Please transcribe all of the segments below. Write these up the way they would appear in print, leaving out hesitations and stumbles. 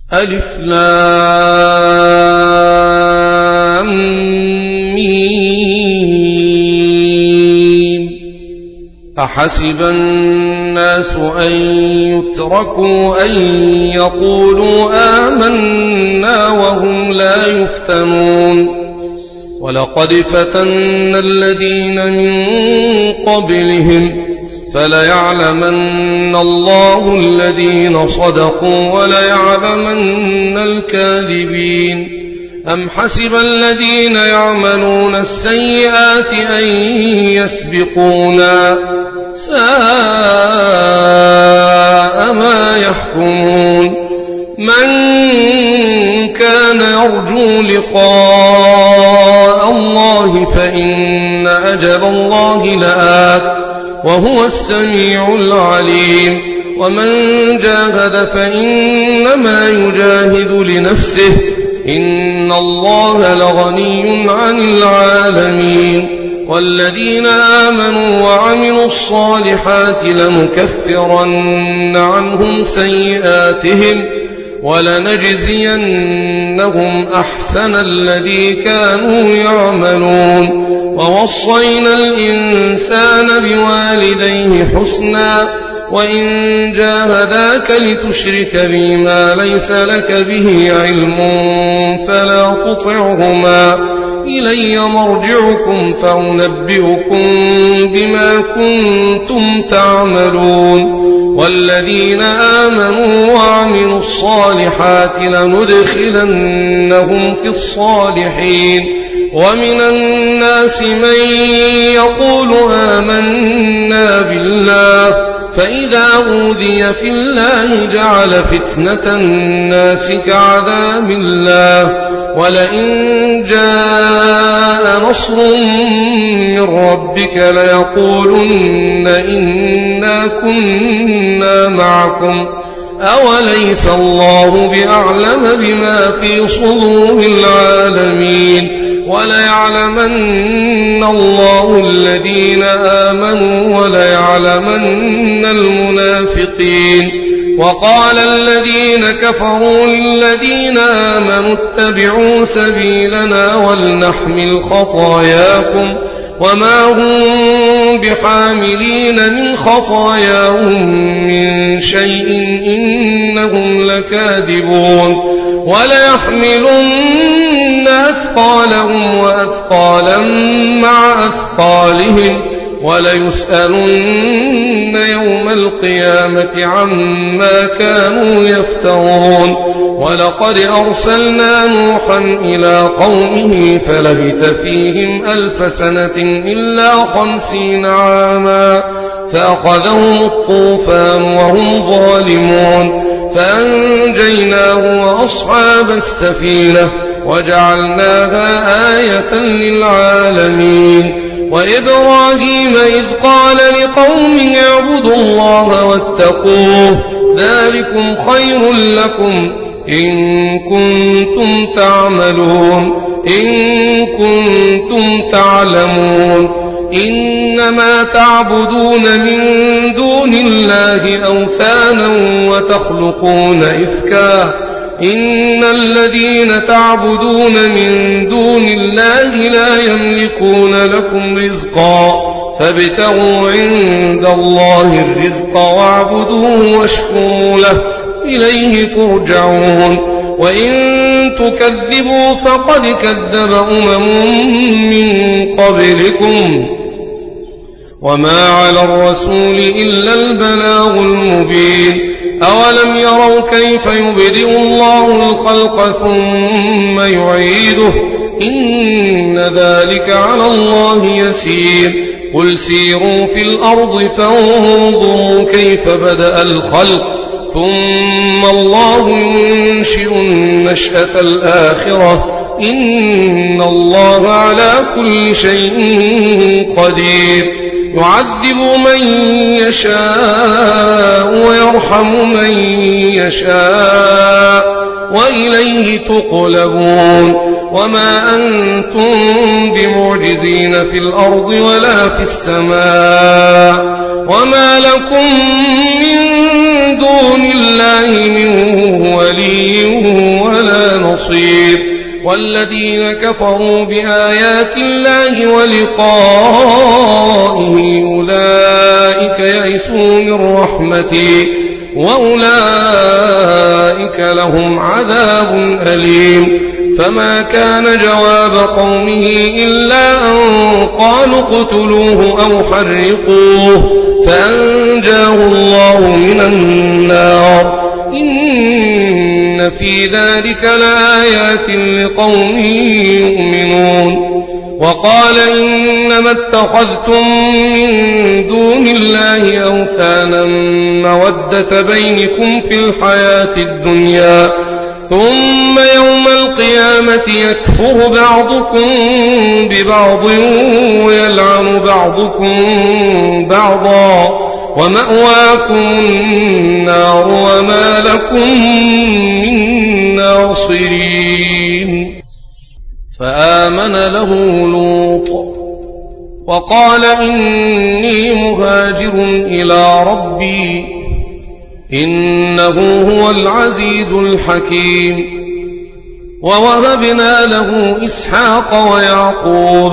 ألف لام ميم. أحسب الناس أن يتركوا أن يقولوا آمنا وهم لا يفتنون ولقد فتنا الذين من قبلهم فليعلمن الله الذين صدقوا وليعلمن الكاذبين. أم حسب الذين يعملون السيئات أن يسبقونا ساء ما يحكمون. من كان يرجو لقاء الله فإن أجل الله لآت وهو السميع العليم. ومن جاهد فإنما يجاهد لنفسه إن الله لغني عن العالمين. والذين آمنوا وعملوا الصالحات لنكفرن عنهم سيئاتهم ولنجزينهم أحسن الذي كانوا يعملون. ووصينا الإنسان بوالديه حسنا وإن جاهداك لتشرك بي ما ليس لك به علم فلا تطعهما إلي مرجعكم فأنبئكم بما كنتم تعملون. والذين آمنوا وعملوا الصالحات لندخلنهم في الصالحين. ومن الناس من يقول آمنا بالله فإذا أوذي في الله جعل فتنة الناس كعذاب الله ولئن جاء نصر من ربك ليقولن إنا كنا معكم أوليس الله بأعلم بما في صدور العالمين. وليعلمن الله الذين آمنوا وليعلمن المنافقين. وقال الذين كفروا للذين آمنوا اتبعوا سبيلنا ولنحمل خطاياكم وما هم بحاملين من خطاياهم من شيء إنهم لكاذبون. وليحملن أثقالهم وأثقالا مع أثقالهم وليسألن يوم القيامة عما كانوا يفترون. ولقد أرسلنا نوحا إلى قومه فلبث فيهم 1000 سنة إلا 50 عاما فأخذهم الطوفان وهم ظالمون فأنجيناه وأصحاب السفينة وجعلناها آية للعالمين. وإبراهيم إذ قال لقومه اعبدوا الله واتقوه ذلكم خير لكم إن كنتم تعلمون. إنما تعبدون من دون الله أوثانا وتخلقون إفكا إن الذين تعبدون من دون الله لا يملكون لكم رزقا فابتغوا عند الله الرزق واعبدوه واشكروا له إليه ترجعون. وإن تكذبوا فقد كذب من قبلكم وما على الرسول إلا البلاغ المبين. أولم يروا كيف يبدئ الله الخلق ثم يعيده إن ذلك على الله يسير. قل سيروا في الأرض فانظروا كيف بدأ الخلق ثم الله ينشئ النشأة الآخرة إن الله على كل شيء قدير. يعذب من يشاء ويرحم من يشاء وإليه تقلبون. وما أنتم بمعجزين في الأرض ولا في السماء وما لكم من دون الله من ولي بصير والذين كفروا بآيات الله ولقائه أولئك يئسوا من رحمتي وأولئك لهم عذاب أليم فما كان جواب قومه إلا أن قالوا اقتلوه أو حرقوه فأنجاه الله من النار إن في ذلك لآيات لقوم يؤمنون وقال إنما اتخذتم من دون الله أوثانا مودة بينكم في الحياة الدنيا ثم يوم القيامة يكفر بعضكم ببعض ويلعن بعضكم بعضا ومأواكم النار وما لكم من ناصرين فآمن له لوط وقال إني مهاجر إلى ربي إنه هو العزيز الحكيم ووهبنا له إسحاق ويعقوب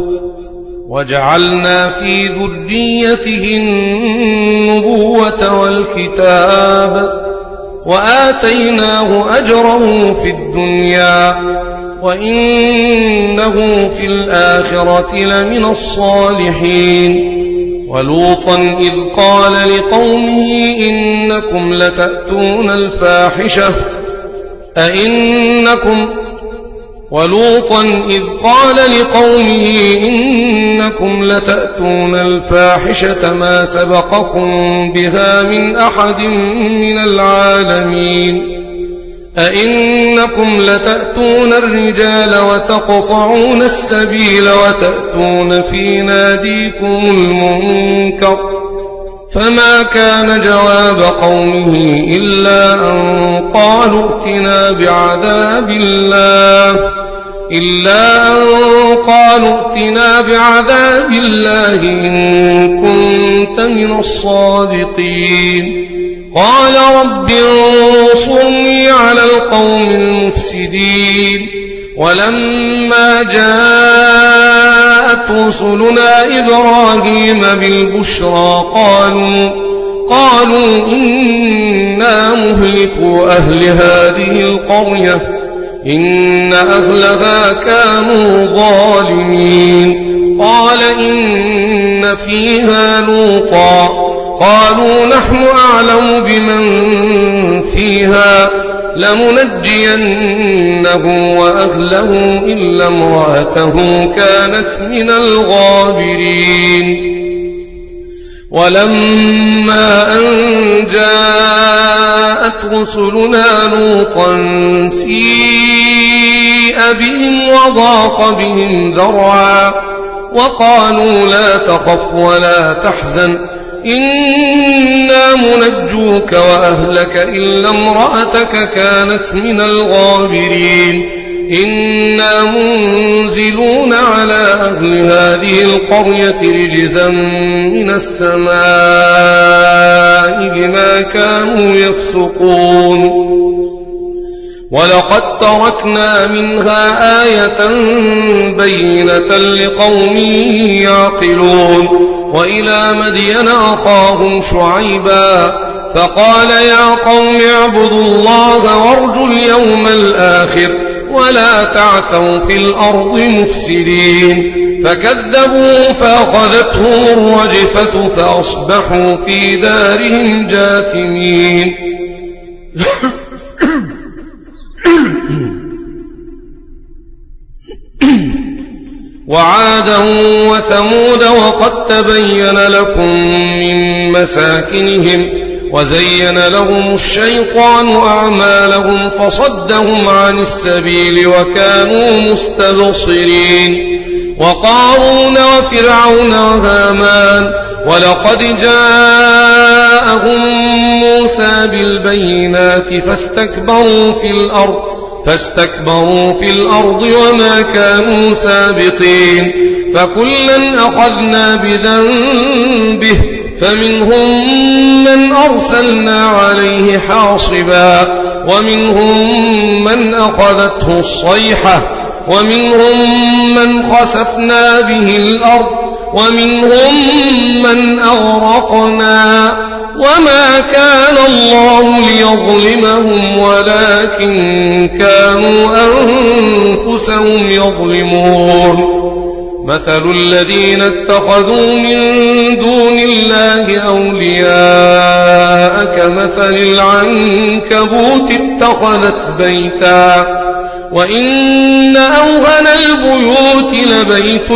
وجعلنا في ذريته النبوة والكتاب وآتيناه أجره في الدنيا وإنه في الآخرة لمن الصالحين ولوطا إذ قال لقومه إنكم لتأتون الفاحشة ولوطا إذ قال لقومه إنكم لتأتون الفاحشة ما سبقكم بها من أحد من العالمين أئنكم لتأتون الرجال وتقطعون السبيل وتأتون في ناديكم المنكر فما كان جواب قومه إلا أن قالوا ائتنا بعذاب الله إن كنت من الصادقين قال رب انصرني على القوم المفسدين ولما جاءت رسلنا إبراهيم بالبشرى قالوا إنا مهلكوا أهل هذه القرية إن أهلها كانوا ظالمين قال إن فيها لوطا قالوا نحن أعلم بمن فيها لننجينه وأهله إلا امرأته كانت من الغابرين ولما أن جاءت رسلنا لوطا سيء بهم وضاق بهم ذرعا وقالوا لا تخف ولا تحزن إنا منجوك وأهلك إلا امرأتك كانت من الغابرين إنا منزلون على أهل هذه القرية رجزا من السماء بما كانوا يفسقون ولقد تركنا منها آية بينة لقوم يعقلون وإلى مدين أخاهم شعيبا فقال يا قوم اعبدوا الله وارجوا اليوم الآخر ولا تعثوا في الأرض مفسدين فكذبوا فأخذتهم الرجفة فأصبحوا في دارهم جاثمين وعادا وثمود وقد تبين لكم من مساكنهم وزين لهم الشيطان أعمالهم فصدهم عن السبيل وكانوا مستبصرين وقارون وفرعون وهامان ولقد جاءهم موسى بالبينات فاستكبروا في الأرض وما كانوا سابقين فكلا أخذنا بذنبه فمنهم من أرسلنا عليه حاصبا ومنهم من أخذته الصيحة ومنهم من خسفنا به الأرض ومنهم من أغرقنا وما كان الله ليظلمهم ولكن كانوا أنفسهم يظلمون مثل الذين اتخذوا من دون الله أولياء كمثل العنكبوت اتخذت بيتا وإن أوهن البيوت لبيت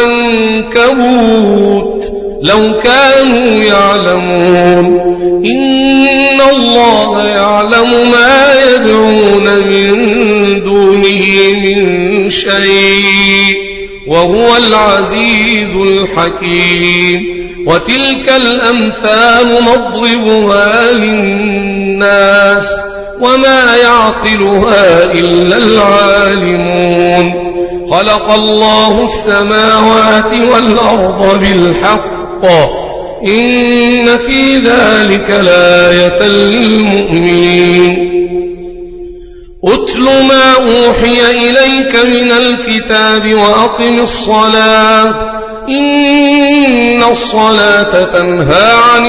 العنكبوت لو كانوا يعلمون إن الله يعلم ما يدعون من دونه من شيء وهو العزيز الحكيم وتلك الأمثال نضربها للناس وما يعقلها إلا العالمون خلق الله السماوات والأرض بالحق إن في ذلك لآية للمؤمنين أتل ما أوحي إليك من الكتاب وأقم الصلاة إن الصلاة تنهى عن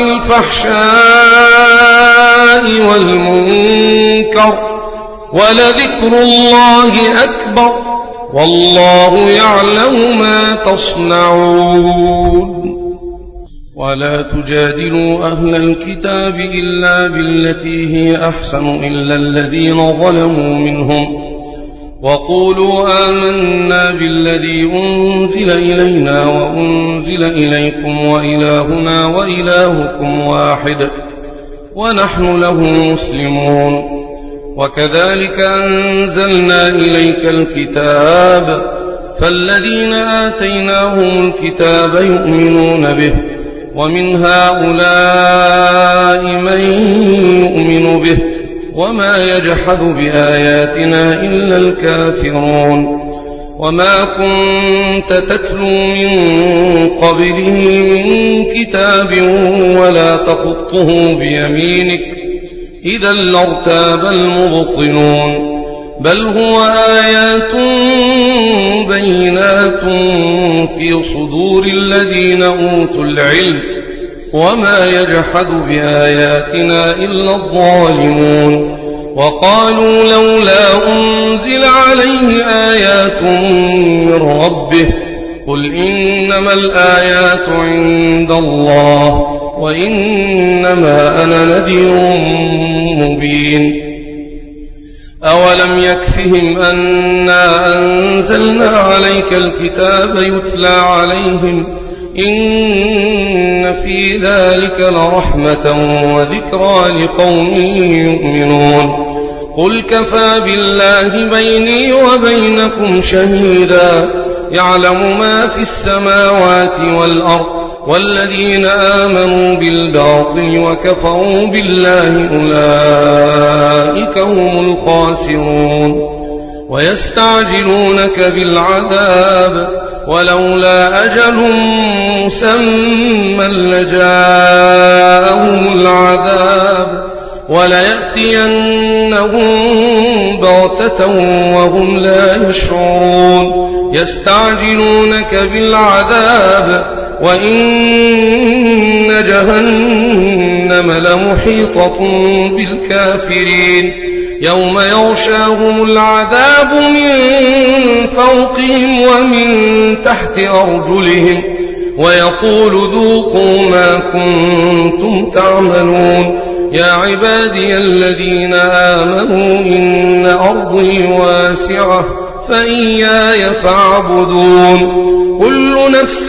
الفحشاء والمنكر ولذكر الله أكبر والله يعلم ما تصنعون ولا تجادلوا أهل الكتاب إلا بالتي هي أحسن إلا الذين ظلموا منهم وقولوا آمنا بالذي أنزل إلينا وأنزل إليكم وإلهنا وإلهكم واحد ونحن له مسلمون وكذلك أنزلنا إليك الكتاب فالذين آتيناهم الكتاب يؤمنون به ومن هؤلاء من يؤمن به وما يجحد بآياتنا إلا الكافرون وما كنت تتلو من قبله من كتاب ولا تخطه بيمينك إذا لارتاب المبطلون بل هو آيات بينات في صدور الذين أوتوا العلم وما يجحد بآياتنا إلا الظالمون وقالوا لولا أنزل عليه آيات من ربه قل إنما الآيات عند الله وإنما أنا نذير مبين أولم يكفهم أنا أنزلنا عليك الكتاب يتلى عليهم إن في ذلك لرحمة وذكرى لقوم يؤمنون قل كفى بالله بيني وبينكم شهيدا يعلم ما في السماوات والأرض والذين آمنوا بالباطل وكفروا بالله أولئك هم الخاسرون ويستعجلونك بالعذاب ولولا أجل مسمى لجاءهم العذاب وليأتينهم بغتة وهم لا يشعرون يستعجلونك بالعذاب وإن جهنم لمحيطة بالكافرين يوم يغشاهم العذاب من فوقهم ومن تحت أرجلهم ويقول ذوقوا ما كنتم تعملون يا عبادي الذين آمنوا إن أرضي واسعة فإياي فاعبدون كل نفس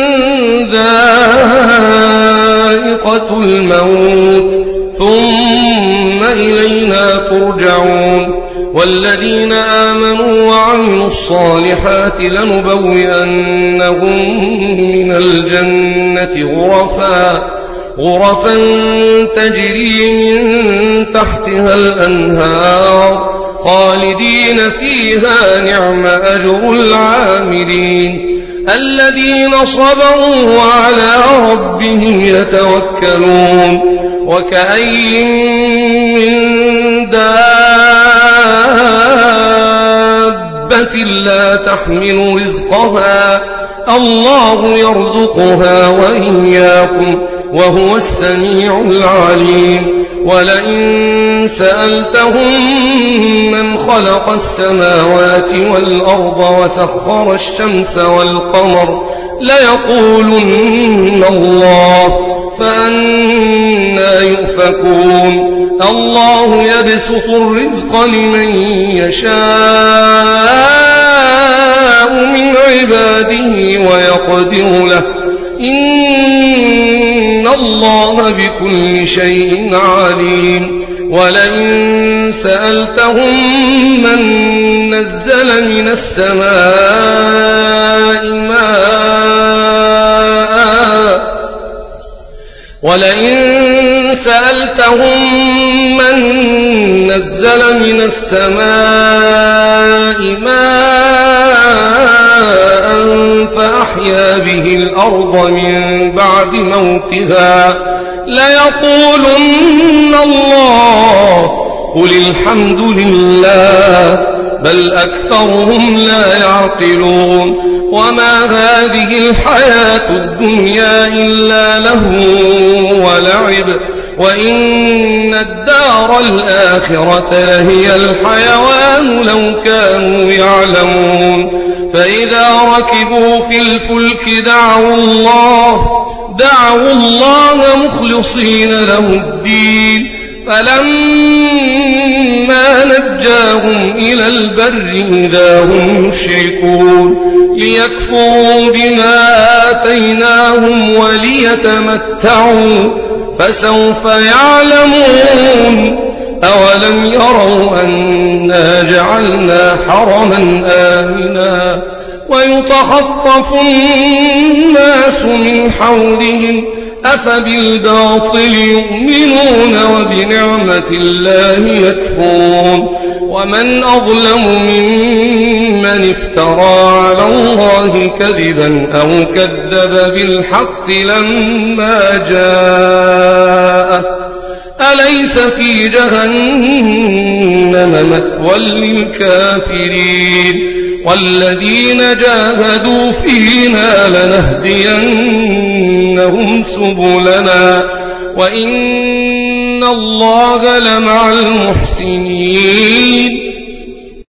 ذائقة الموت ثم إلينا ترجعون والذين آمنوا وعملوا الصالحات لنبوئنهم من الجنة غرفا تجري من تحتها الأنهار خالدين فيها نعم أجر العاملين الذين صبروا وعلى ربهم يتوكلون وكأين من دابة لا تحمل رزقها الله يرزقها وإياكم وهو السميع العليم ولئن سألتهم من خلق السماوات والأرض وسخر الشمس والقمر ليقولن الله فأنى يؤفكون الله يبسط الرزق لمن يشاء من عباده ويقدر له إن الله بكل شيء عليم ولئن سألتهم من نزل من السماء ماء ولئن سألتهم من نزل من السماء ماء فأحيا به الأرض من بعد موتها ليقولن الله قل الحمد لله بل أكثرهم لا يعقلون وما هذه الحياة الدنيا إلا لهو ولعب وإن الدار الآخرة هي الحيوان لو كانوا يعلمون فإذا ركبوا في الفلك دعوا الله مخلصين له الدين فلما نجاهم إلى البر إذا هم يشركون ليكفروا بما آتيناهم وليتمتعوا فسوف يعلمون أولم يروا أنا جعلنا حرما آمنا ويتخطف الناس من حولهم أفبالباطل يؤمنون وبنعمة الله يكفرون ومن أظلم ممن افترى على الله كذبا أو كذب بالحق لما جاءه أليس في جهنم مثوى للكافرين والذين جاهدوا فينا لنهدينهم سبلنا وإن الله لمع المحسنين